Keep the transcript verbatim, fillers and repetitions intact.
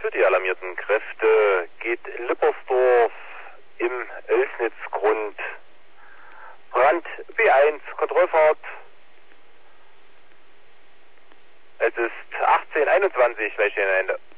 für die alarmierten Kräfte geht Lippersdorf im Oelsnitzgrund. Brand B eins, Kontrollfahrt. Es ist achtzehn einundzwanzig, gleich Ende.